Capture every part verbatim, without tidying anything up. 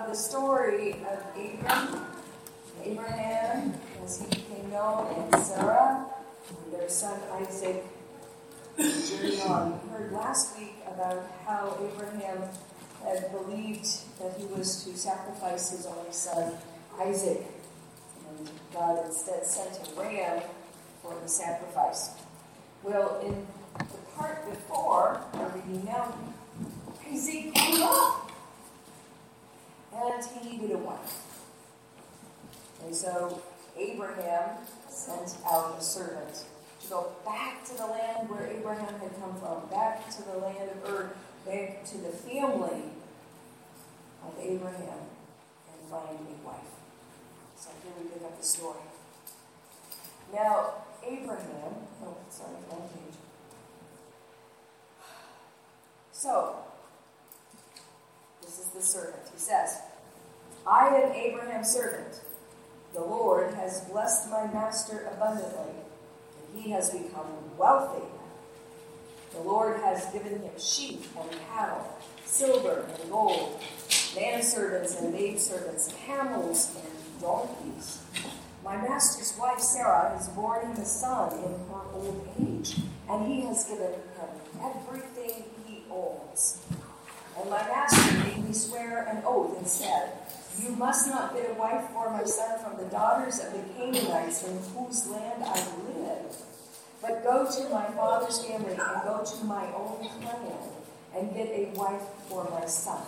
the story of Abram, Abraham, as he became known, and Sarah, and their son Isaac, journey on. We heard last week about how Abraham had believed that he was to sacrifice his only son, Isaac, and God instead sent a ram for the sacrifice. Well, in the part before, we're reading now, Isaac grew up, and he needed a wife. And so Abraham sent out a servant to go back to the land where Abraham had come from, back to the land of Ur, back to the family of Abraham, and find a wife. So here we pick up the story. Now, Abraham, oh, sorry, wrong page. So, this is the servant. He says, I am Abraham's servant. The Lord has blessed my master abundantly, and he has become wealthy. The Lord has given him sheep and cattle, silver and gold, manservants and maidservants, camels and donkeys. My master's wife Sarah has borne him a son in her old age, and he has given him everything he owns. And my master made me swear an oath and said, you must not get a wife for my son from the daughters of the Canaanites in whose land I live, but go to my father's family and go to my own clan and get a wife for my son.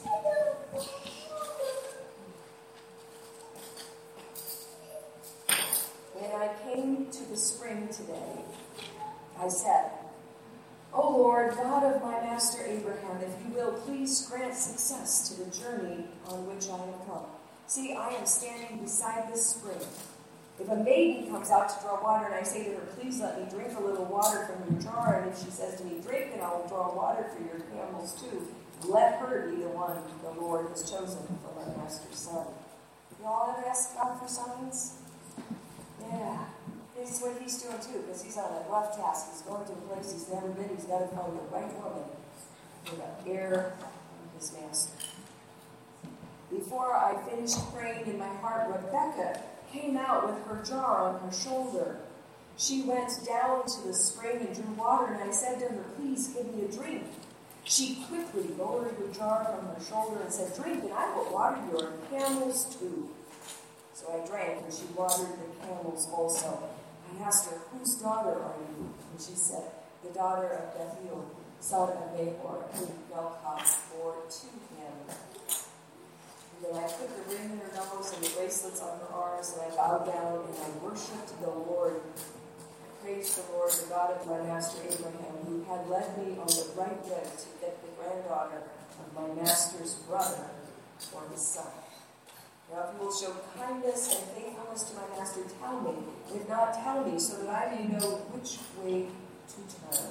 When I came to the spring today, I said, O Lord, God of my master Abraham, if you will, please grant success to the journey on which I have come. See, I am standing beside this spring. If a maiden comes out to draw water, and I say to her, please let me drink a little water from your jar, and if she says to me, drink, then I will draw water for your camels too, let her be the one the Lord has chosen for my master's son. Y'all ever ask God for signs? Yeah. This is what he's doing too, because he's on a rough task. He's going to a place he's never been. He's got to find the right woman for the heir of his master. Before I finished praying in my heart, Rebecca came out with her jar on her shoulder. She went down to the spring and drew water, and I said to her, please give me a drink. She quickly lowered her jar from her shoulder and said, drink, and I will water your camels too. So I drank, and she watered the camels also. I asked her, whose daughter are you? And she said, the daughter of Bethuel, son of Nahor, whom Milcah bore to him. And then I put the ring in her nose and the bracelets on her arms, and I bowed down and I worshipped the Lord. I praised the Lord, the God of my master Abraham, who had led me on the right way to get the granddaughter of my master's brother for his son. Now, if you will show kindness and faithfulness to my master, tell me. If not, tell me, so that I may know which way to turn.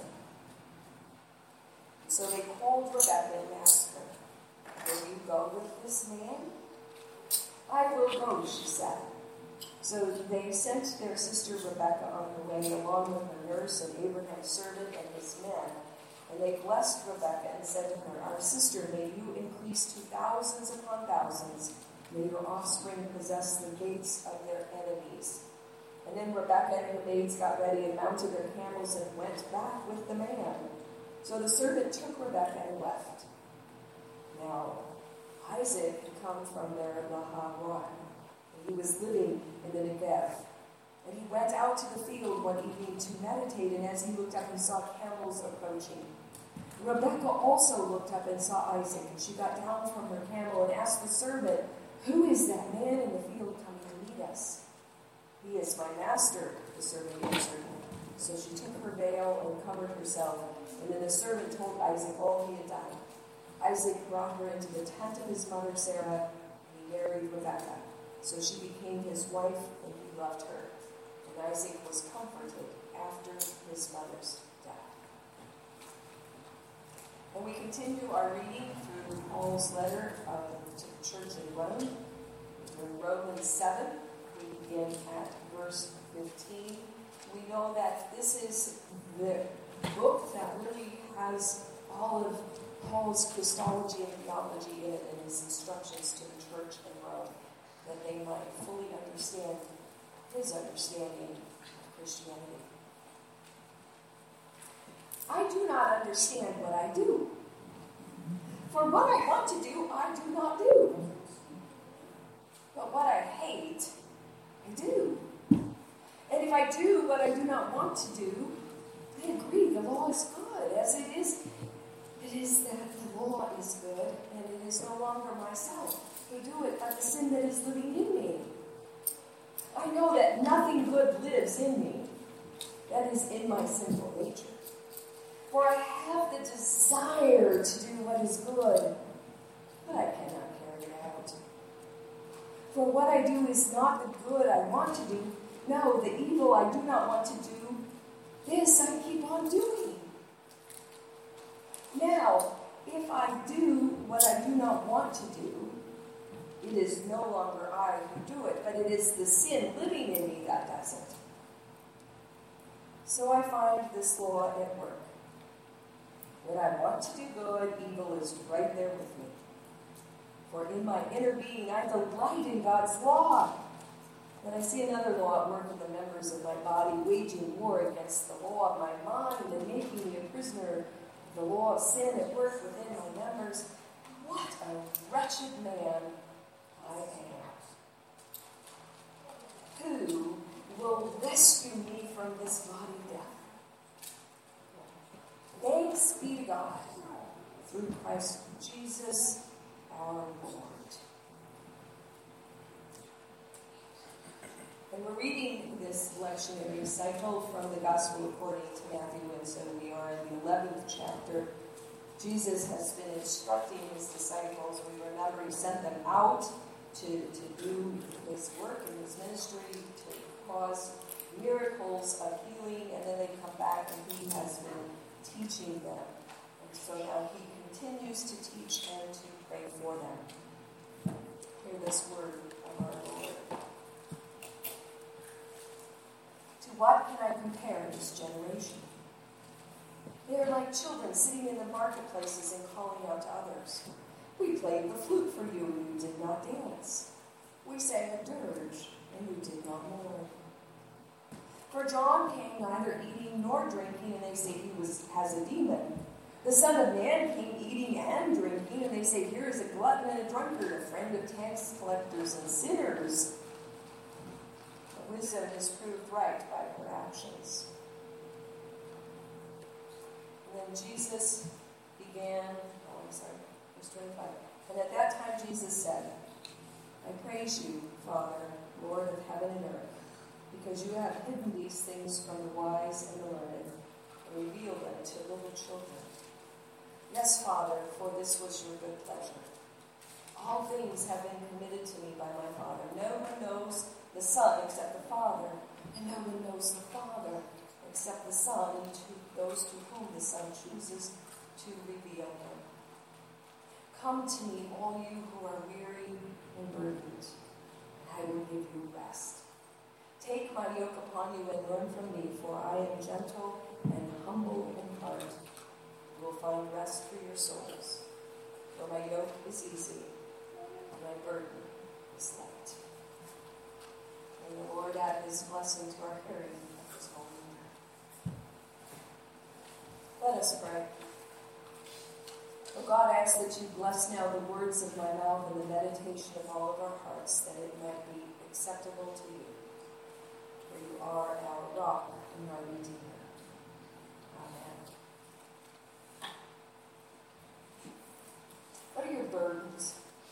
So they called Rebekah and asked her, will you go with this man? I will go, she said. So they sent their sister Rebekah on her way, along with her nurse and Abraham's servant and his men. And they blessed Rebekah and said to her, our sister, may you increase to thousands upon thousands. May your offspring possess the gates of their enemies. And then Rebekah and her maids got ready and mounted their camels and went back with the man. So the servant took Rebekah and left. Now, Isaac had come from there at Laharan, and he was living in the Negev. And he went out to the field one evening to meditate, and as he looked up, he saw camels approaching. Rebekah also looked up and saw Isaac, and she got down from her camel and asked the servant, who is that man in the field coming to meet us? He is my master, the servant answered. So she took her veil and covered herself, and then the servant told Isaac all he had done. Isaac brought her into the tent of his mother Sarah, and he married Rebekah. So she became his wife, and he loved her. And Isaac was comforted after his mother's death. And we continue our reading through Paul's letter uh, to the church in Rome. In Romans seven, we begin at verse fifteen. We know that this is the book that really has all of Paul's Christology and theology in it and his instructions to the church in Rome, that they might fully understand his understanding of Christianity. I do not understand what I do. For what I want to do, I do not do. But what I hate, I do. And if I do what I do not want to do, I agree, the law is good, as it is. It is that the law is good, and it is no longer myself who do it, but the sin that is living in me. I know that nothing good lives in me, that is in my sinful nature. For I have the desire to do what is good, but I cannot carry it out. For what I do is not the good I want to do. No, the evil I do not want to do, this I keep on doing. Now, if I do what I do not want to do, it is no longer I who do it, but it is the sin living in me that does it. So I find this law at work. When I want to do good, evil is right there with me. For in my inner being, I delight in God's law. But I see another law at work in the members of my body, waging war against the law of my mind and making me a prisoner of the law of sin at work within my members. What a wretched man I am. Who will rescue me from this body death? Thanks be to God through Christ Jesus our Lord. And we're reading this lectionary recital from the Gospel according to Matthew, and so we are in the eleventh chapter. Jesus has been instructing his disciples. We remember he sent them out to, to do his work in his ministry, to cause miracles of healing, and then they come back and he has been teaching them. And so now he continues to teach and to pray for them. Hear this word of our Lord. To what can I compare this generation? They are like children sitting in the marketplaces and calling out to others. We played the flute for you, and you did not dance. We sang a dirge, and you did not mourn. For John came neither eating nor drinking, and they say he was has a demon. The Son of Man came eating and drinking, and they say, here is a glutton and a drunkard, a friend of tax collectors and sinners. But wisdom is proved right by her actions. And then Jesus began, oh, I'm sorry, verse twenty-five. And at that time Jesus said, I praise you, Father, Lord of heaven and earth, because you have hidden these things from the wise and the learned, and revealed them to little children. Yes, Father, for this was your good pleasure. All things have been committed to me by my Father. No one knows the Son except the Father, and no one knows the Father except the Son, and to those to whom the Son chooses to reveal him. Come to me, all you who are weary and burdened, and I will give you rest. Take my yoke upon you and learn from me, for I am gentle and humble in heart. You will find rest for your souls. For my yoke is easy, and my burden is light. May the Lord add his blessing to our hearing of his holy word. Let us pray. O God, I ask that you bless now the words of my mouth and the meditation of all of our hearts, that it might be acceptable to you. For you are our rock and our redeemer. Amen. What are your burdens?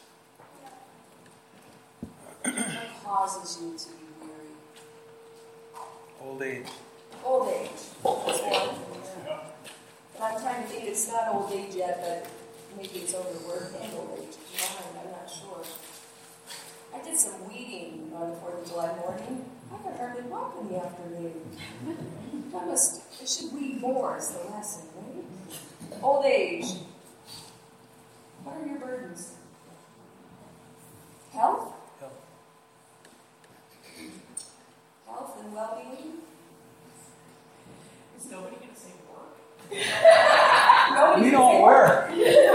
What causes you to be weary? Old age. Old age. That's one. And I'm trying to think, it's not old age yet, but maybe it's overworked and old age. I'm not sure. I did some weeding on the fourth of July morning. I could hardly walk in the afternoon. I must, I should weed more is the lesson, right? Old age. What are your burdens? Health? Health. Health and well-being? Is nobody going to say work? Nobody We don't work.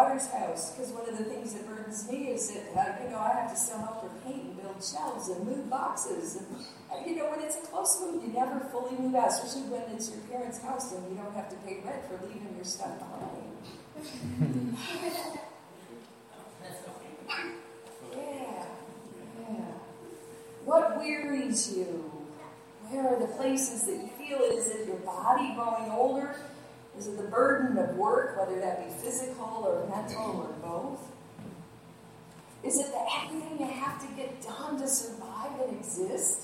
daughter's house, because one of the things that burdens me is that, uh, you know, I have to still help her paint and build shelves and move boxes. And, and, you know, when it's a close move, you never fully move out, especially when it's your parents' house and you don't have to pay rent for leaving your stuff behind. yeah, yeah. What wearies you? Where are the places that you feel it? Is it your body growing older? Is it the burden of work, whether that be physical or mental or both? Is it that everything you have to get done to survive and exist?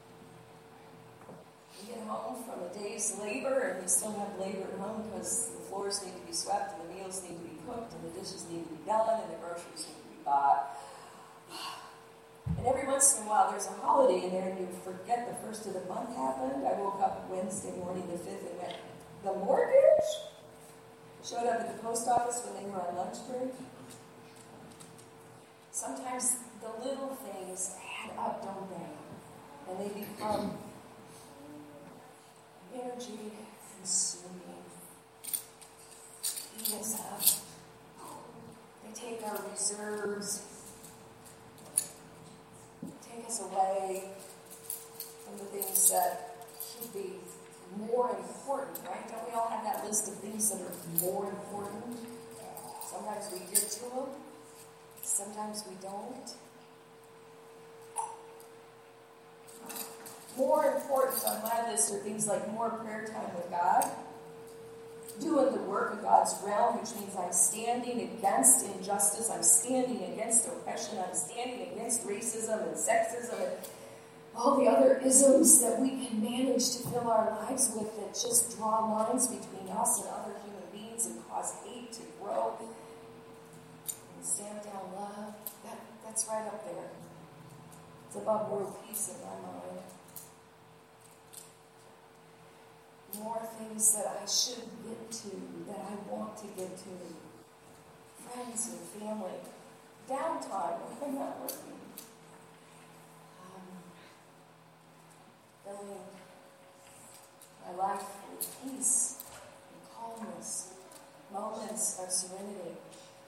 You get home from a day's labor and you still have labor at home because the floors need to be swept and the meals need to be cooked and the dishes need to be done and the groceries need to be bought. And every once in a while there's a holiday in there and you forget the first of the month happened. I woke up Wednesday morning the fifth and went, the mortgage? Showed up at the post office when they were on lunch break. Sometimes the little things add up, don't they? And they become energy consuming. Eat us up. They take our reserves. Take us away from the things that should be more important, right? Don't we all have that list of things that are more important? Sometimes we get to them. Sometimes we don't. More important on my list are things like more prayer time with God, doing the work of God's realm, which means I'm standing against injustice, I'm standing against oppression, I'm standing against racism and sexism and all the other isms that we can manage to fill our lives with that just draw lines between us and other human beings and cause hate to grow and stamp down love. That, that's right up there. It's above world peace in my mind. More things that I should get to, that I want to get to. Friends and family. Downtime when I'm not working. Filling my life with peace and calmness, moments of serenity.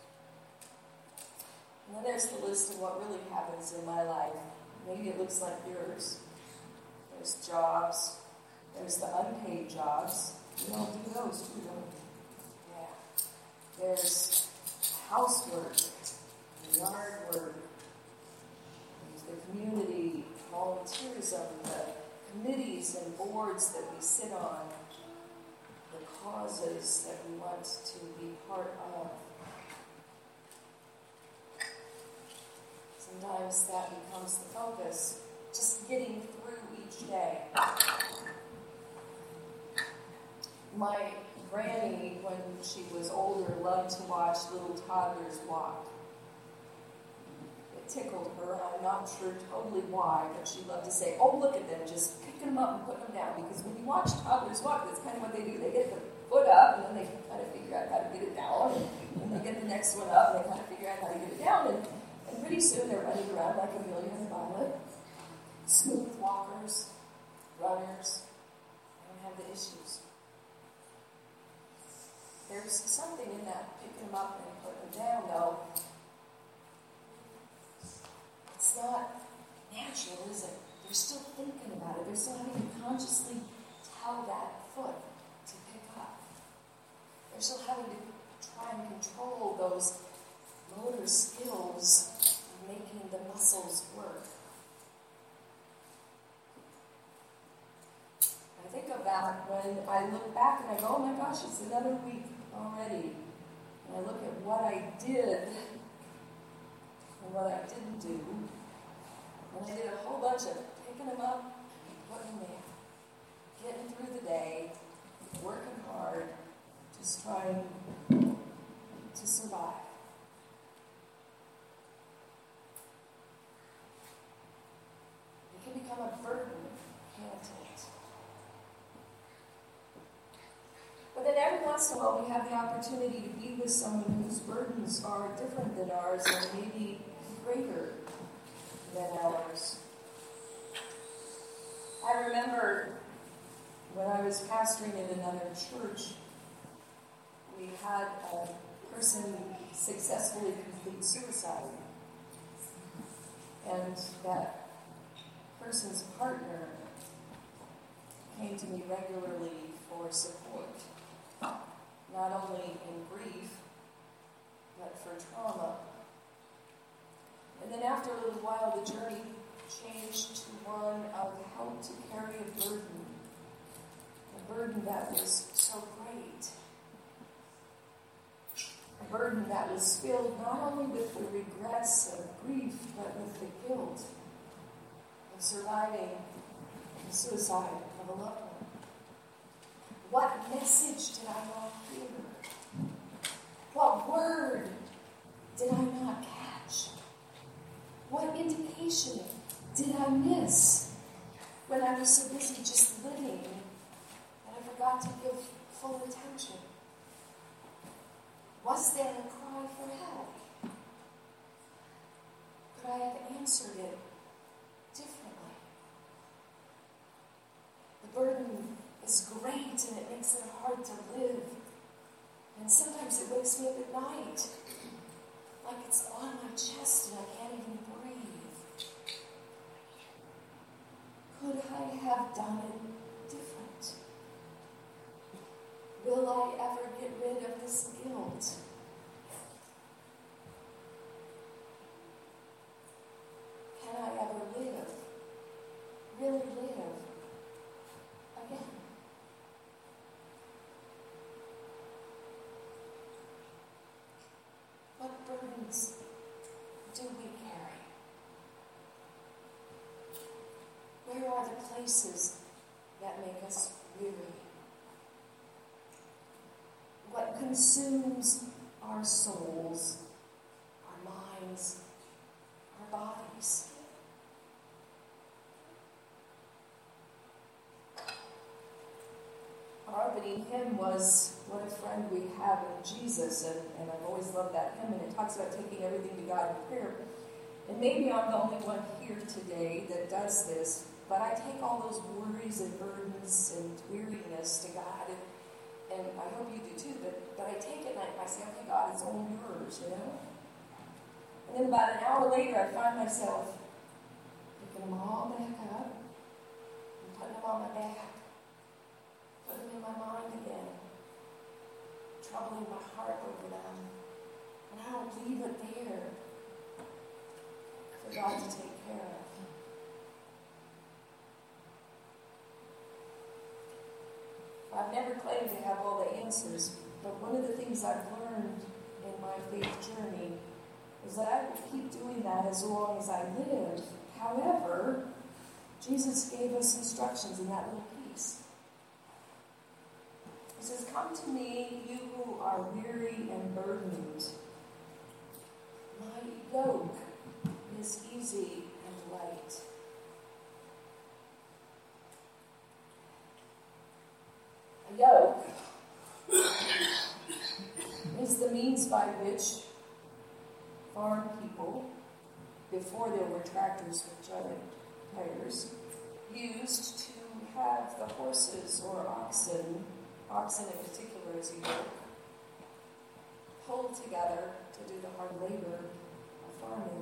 And then there's the list of what really happens in my life. Maybe it looks like yours. There's jobs. There's the unpaid jobs. You don't do those, do you? Yeah. There's housework, yard work. There's the community, volunteerism, the committees and boards that we sit on, the causes that we want to be part of. Sometimes that becomes the focus, just getting through each day. My granny, when she was older, loved to watch little toddlers walk. Tickled her. I'm not sure totally why, but she loved to say, oh, look at them, just picking them up and putting them down. Because when you watch toddlers walk, that's kind of what they do. They get the foot up, and then they kind of figure out how to get it down. And then they get the next one up, and they kind of figure out how to get it down. And, and pretty soon they're running around like Amelia and Violet. Smooth walkers, runners. They don't have the issues. There's something in that picking them up and putting them down, though. It's not natural, is it? They're still thinking about it. They're still having to consciously tell that foot to pick up. They're still having to try and control those motor skills of making the muscles work. I think about when I look back and I go, oh my gosh, it's another week already. And I look at what I did and what I didn't do. And I did a whole bunch of picking them up and putting them there. Getting through the day, working hard, just trying to survive. It can become a burden, can't it? But then every once in a while we have the opportunity to be with someone whose burdens are different than ours and maybe greater than ours. I remember when I was pastoring in another church, we had a person successfully completes suicide. And that person's partner came to me regularly for support, not only in grief, but for trauma. And then after a little while, the journey changed to one of how to carry a burden, a burden that was so great, a burden that was filled not only with the regrets of grief, but with the guilt of surviving the suicide of a loved one. What message did I not hear? What word did I not catch? What indication did I miss when I was so busy just living that I forgot to give full attention? Was there a cry for help? Could I have answered it differently? The burden is great and it makes it hard to live. And sometimes it wakes me up at night like it's on my chest and I can't even breathe. Could I have done it different? Will I ever get rid of this guilt? Can I ever live, really live again? What burdens do we carry? Where are the places that make us weary? What consumes our souls, our minds, our bodies? Our opening hymn was What a Friend We Have in Jesus, and, and I've always loved that hymn, and it talks about taking everything to God in prayer. And maybe I'm the only one here today that does this, but I take all those worries and burdens and weariness to God, and, and I hope you do too, but, but I take it and I, I say, okay, God, it's all yours, you know? And then about an hour later, I find myself picking them all back up and putting them on my back, putting them in my mind again, troubling my heart over them. And I don't leave it there for God to take care of. I've never claimed to have all the answers, but one of the things I've learned in my faith journey is that I will keep doing that as long as I live. However, Jesus gave us instructions in that little piece. He says, "Come to me, you who are weary and burdened. My yoke is easy and light." A yoke is the means by which farm people, before there were tractors with giant tires, used to have the horses or oxen, oxen in particular as a yoke, pulled together to do the hard labor of farming.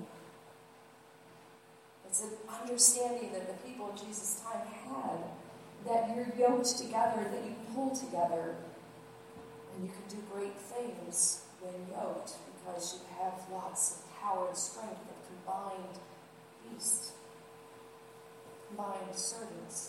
It's an understanding that the people in Jesus' time had, that you're yoked together, that you pull together, and you can do great things when yoked because you have lots of power and strength of combined beasts, combined servants.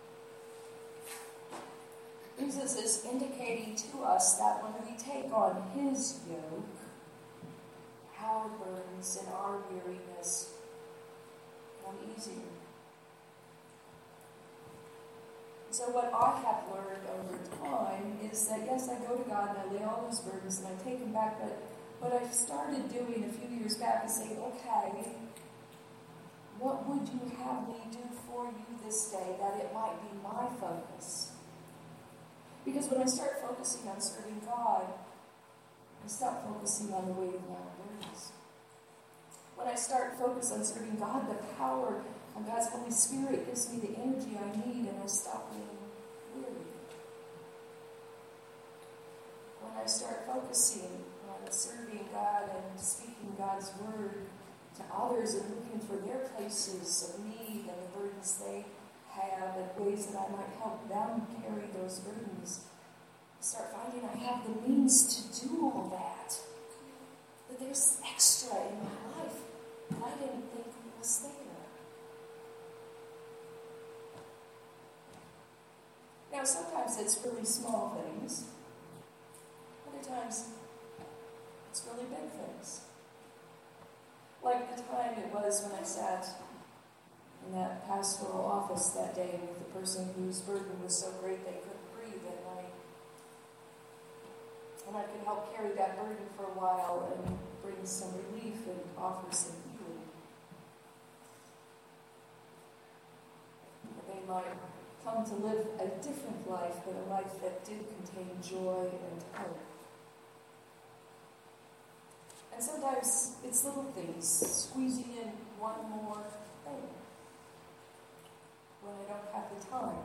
Jesus is indicating to us that when we take on his yoke, our burdens and our weariness become easier. So what I have learned over time is that, yes, I go to God and I lay all those burdens and I take them back, but what I've started doing a few years back is saying, okay, what would you have me do for you this day that it might be my focus? Because when I start focusing on serving God, I stop focusing on the weight of my burdens. When I start focus on serving God, the power of God's Holy Spirit gives me the energy I need, and I stop being weary. When I start focusing on and serving God and speaking God's word to others and looking for their places of need and the burdens they have and ways that I might help them carry those burdens, I start finding I have the means to do all that. That there's extra in my life that I didn't think was there. Now, sometimes it's really small things. Other times, it's really big things. Like the time it was when I sat in that pastoral office that day with the person whose burden was so great they couldn't breathe at night. And I could help carry that burden for a while and bring some relief and offer some healing. That they might come to live a different life, but a life that did contain joy and hope. And sometimes it's little things, squeezing in one more thing when I don't have the time.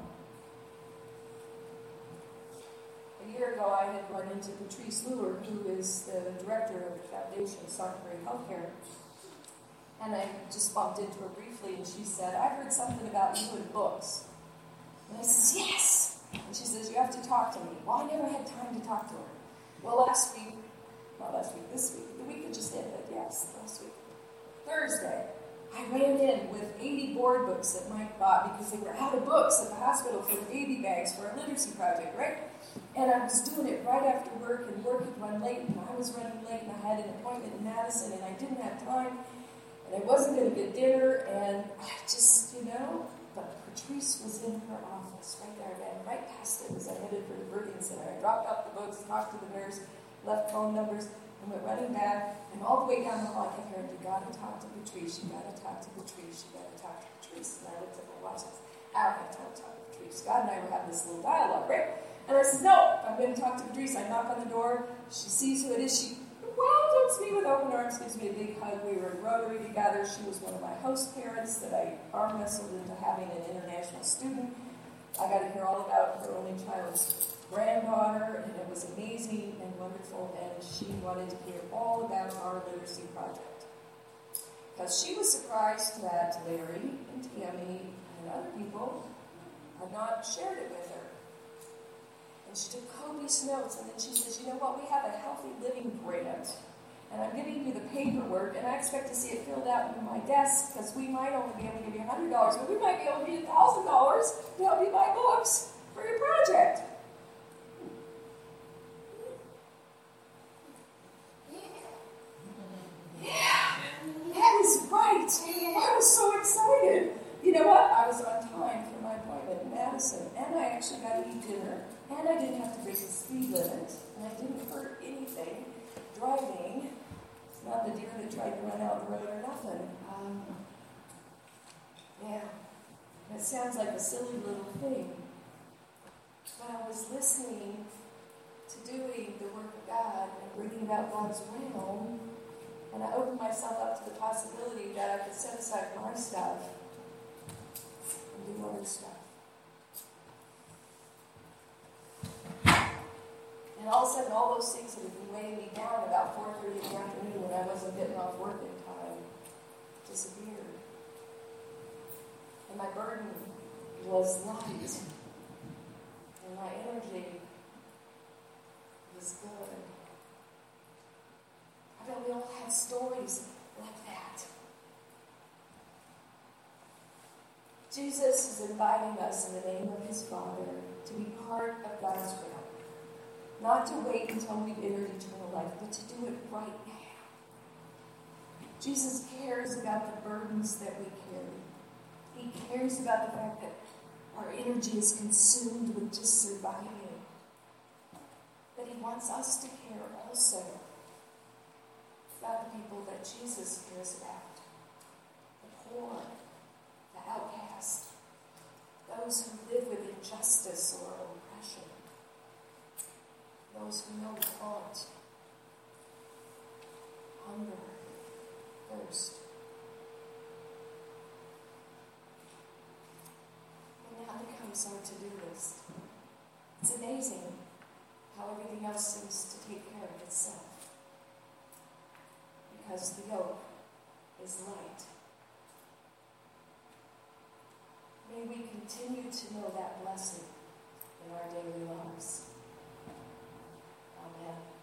A year ago, I had run into Patrice Luer, who is the director of the Foundation Sacre Healthcare. And I just bumped into her briefly, and she said, "I heard something about you in books." And I said, "Yes!" And she says, "You have to talk to me." Well, I never had time to talk to her. Well, last week, not last week, this week, the week that just ended, yes, last week, Thursday, I ran in with eighty board books that Mike bought because they were out of books at the hospital for the baby bags for our literacy project, right? And I was doing it right after work, and work had run late, and I was running late, and I had an appointment in Madison, and I didn't have time, and I wasn't going to get dinner, and I just, you know, but Patrice was in her office right there. I ran right past it as I headed for the birthing center. I dropped off the books, talked to the nurse, left phone numbers, and went running back. And all the way down the hall, I kept hearing, "You got to talk to Patrice. You got to talk to Patrice. You got to talk to Patrice." And I looked at my watch and I said, "I don't have time to talk to Patrice." God and I were having this little dialogue, right? And I said, "No, I'm going to talk to Patrice." I knock on the door. She sees who it is. She welcomes me with open arms, gives me a big hug. We were in Rotary together. She was one of my host parents that I arm wrestled into having an international student. I got to hear all about her only child's granddaughter, and it was amazing and wonderful, and she wanted to hear all about our literacy project. Because she was surprised that Larry and Tammy and other people had not shared it with her. And she took copious notes, and then she says, "You know what, we have a healthy living grant, and I'm giving you the paperwork, and I expect to see it filled out in my desk, because we might only be able to give you one hundred dollars, but we might be able to give you one thousand dollars to help you buy books for your project." Yeah, that is right. I was so excited. You know what? I was on time for my appointment in Madison, and I actually got to eat dinner, and I didn't have to break the speed limit, and I didn't hurt anything driving. It's not the deer that tried to run out the road or nothing. Um, yeah, it sounds like a silly little thing, but I was listening to doing the work of God and bringing about God's realm, and I opened myself up to the possibility that I could set aside my stuff and do other stuff. And all of a sudden, all those things that had been weighing me down about four thirty in the afternoon when I wasn't getting off work in time disappeared. And my burden was light. And my energy was good. I bet we all have stories like that. Jesus is inviting us in the name of his Father to be part of God's will. Not to wait until we've entered eternal life, but to do it right now. Jesus cares about the burdens that we carry. He cares about the fact that our energy is consumed with just surviving. But he wants us to care also about the people that Jesus cares about. The poor, the outcast, those who live with injustice or oppression. Those who know want, hunger, thirst. And now becomes our to-do list. It's amazing how everything else seems to take care of itself. because the yoke is light. May we continue to know that blessing in our daily lives. Amen.